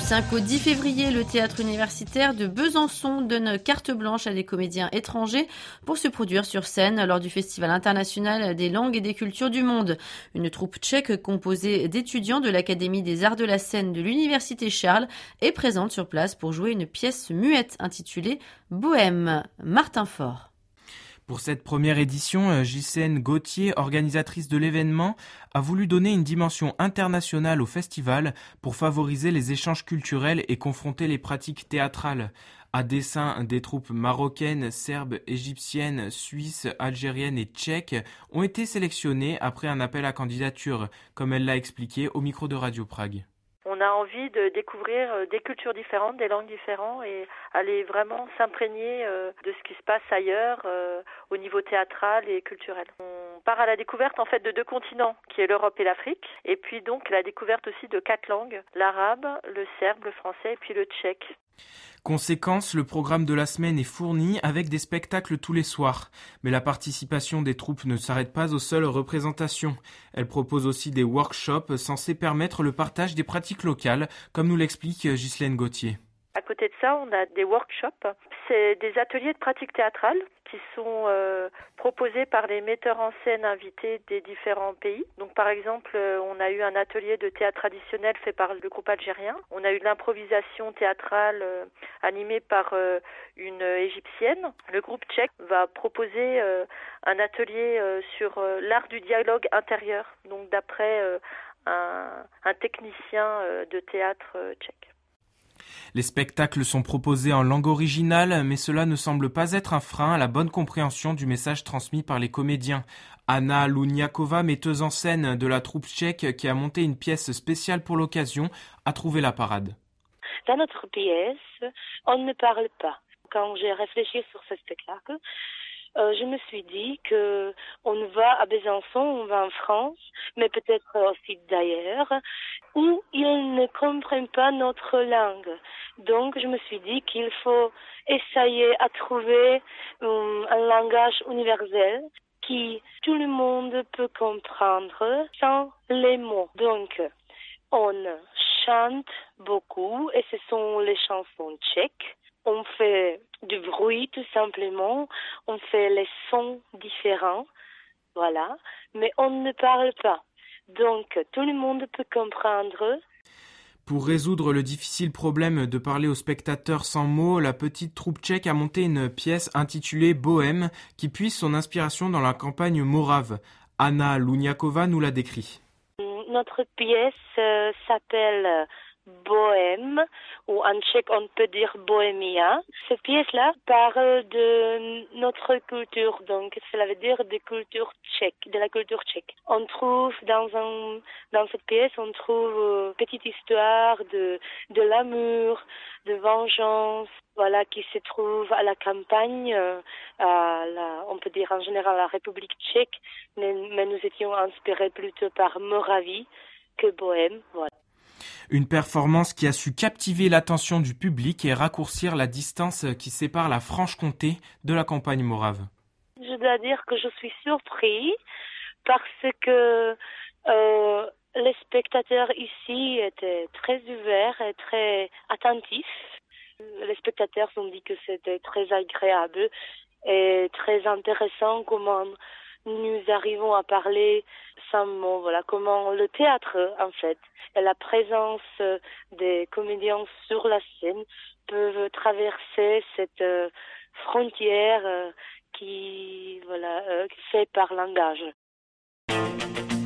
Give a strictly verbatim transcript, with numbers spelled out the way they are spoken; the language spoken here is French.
cinq au dix février, le théâtre universitaire de Besançon donne carte blanche à des comédiens étrangers pour se produire sur scène lors du Festival international des langues et des cultures du monde. Une troupe tchèque composée d'étudiants de l'Académie des arts de la scène de l'Université Charles est présente sur place pour jouer une pièce muette intitulée Bohème. Martin Faure. Pour cette première édition, Ghislaine Gauthier, organisatrice de l'événement, a voulu donner une dimension internationale au festival pour favoriser les échanges culturels et confronter les pratiques théâtrales. À dessein, des troupes marocaines, serbes, égyptiennes, suisses, algériennes et tchèques ont été sélectionnées après un appel à candidature, comme elle l'a expliqué au micro de Radio Prague. On a envie de découvrir des cultures différentes, des langues différentes et aller vraiment s'imprégner de ce qui se passe ailleurs au niveau théâtral et culturel. On part à la découverte en fait de deux continents, qui est l'Europe et l'Afrique, et puis donc la découverte aussi de quatre langues, l'arabe, le serbe, le français et puis le tchèque. Conséquence, le programme de la semaine est fourni avec des spectacles tous les soirs. Mais la participation des troupes ne s'arrête pas aux seules représentations. Elle propose aussi des workshops censés permettre le partage des pratiques locales, comme nous l'explique Ghislaine Gauthier. À côté de ça, on a des workshops. C'est des ateliers de pratique théâtrale qui sont euh, proposés par les metteurs en scène invités des différents pays. Donc par exemple, euh, on a eu un atelier de théâtre traditionnel fait par le groupe algérien. On a eu de l'improvisation théâtrale euh, animée par euh, une égyptienne. Le groupe tchèque va proposer euh, un atelier euh, sur euh, l'art du dialogue intérieur, donc d'après euh, un, un technicien euh, de théâtre euh, tchèque. Les spectacles sont proposés en langue originale, mais cela ne semble pas être un frein à la bonne compréhension du message transmis par les comédiens. Anna Luniakova, metteuse en scène de la troupe tchèque qui a monté une pièce spéciale pour l'occasion, a trouvé la parade. Dans notre pièce, on ne parle pas. Quand j'ai réfléchi sur ce spectacle, Euh, je me suis dit que on va à Besançon, on va en France, mais peut-être aussi d'ailleurs, où ils ne comprennent pas notre langue. Donc, je me suis dit qu'il faut essayer à trouver um, un langage universel qui tout le monde peut comprendre sans les mots. Donc, on chante beaucoup et ce sont les chansons tchèques. On fait du bruit tout simplement, on fait les sons différents, voilà, mais on ne parle pas. Donc tout le monde peut comprendre. Pour résoudre le difficile problème de parler aux spectateurs sans mots, la petite troupe tchèque a monté une pièce intitulée Bohème qui puise son inspiration dans la campagne morave. Anna Luniakova nous l'a décrit. Notre pièce euh, s'appelle Bohème, ou en tchèque on peut dire Bohémia. Cette pièce-là parle de notre culture, donc cela veut dire de culture tchèque, de la culture tchèque. On trouve dans un dans cette pièce, on trouve une petite histoire de de l'amour, de vengeance, voilà, qui se trouve à la campagne, à la, on peut dire en général la République tchèque, mais, mais nous étions inspirés plutôt par Moravie que Bohème, voilà. Une performance qui a su captiver l'attention du public et raccourcir la distance qui sépare la Franche-Comté de la campagne morave. Je dois dire que je suis surpris parce que euh, les spectateurs ici étaient très ouverts et très attentifs. Les spectateurs ont dit que c'était très agréable et très intéressant comment nous arrivons à parler sans mots, voilà, comment le théâtre, en fait, et la présence des comédiens sur la scène peuvent traverser cette euh, frontière euh, qui, voilà, euh, fait par langage.